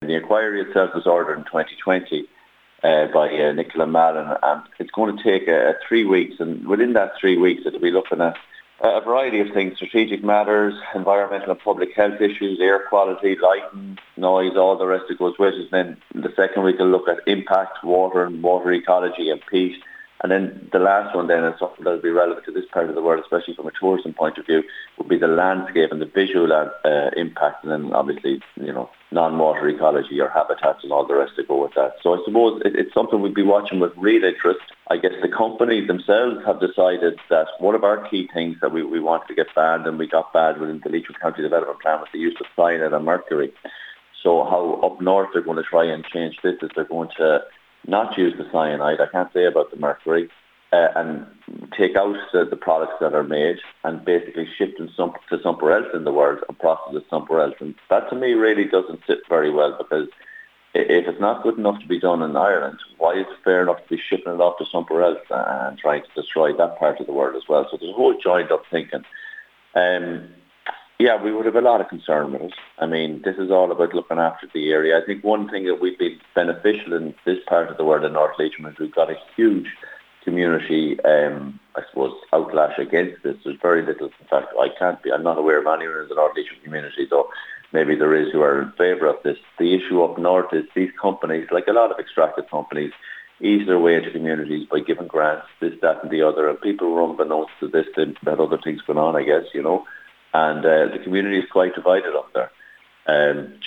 The inquiry itself was ordered in 2020 by Nicola Mallon, and it's going to take 3 weeks, and within that 3 weeks it'll be looking at a variety of things: strategic matters, environmental and public health issues, air quality, lighting, noise, all the rest that goes with it. And then the second week will look at impact, water and water ecology and peat. And then the last one then, and something that will be relevant to this part of the world, especially from a tourism point of view, would be the landscape and the visual impact, and then obviously, non-water ecology or habitats and all the rest that go with that. So I suppose it's something we'd be watching with real interest. I guess the companies themselves have decided that one of our key things that we wanted to get banned, and we got banned within the Leitrim County Development Plan, was the use of cyanide and mercury. So how up north they're going to try and change this is they're going to not use the cyanide, I can't say about the mercury, and take out the products that are made and basically ship them to somewhere else in the world and process it somewhere else. And that to me really doesn't sit very well, because if it's not good enough to be done in Ireland, why is it fair enough to be shipping it off to somewhere else and trying to destroy that part of the world as well? So there's a whole joined up thinking. Yeah, we would have a lot of concern with it. I mean, this is all about looking after the area. I think one thing that we've been beneficial in this part of the world in North Leitrim is we've got a huge community, I suppose, outlash against this. There's very little, in fact, I'm not aware of anyone in the North Leitrim community, though maybe there is, who are in favour of this. The issue up north is these companies, like a lot of extractive companies, ease their way into communities by giving grants, this, that and the other, and people were unbeknownst to this, that other things going on, I guess, and the community is quite divided up there.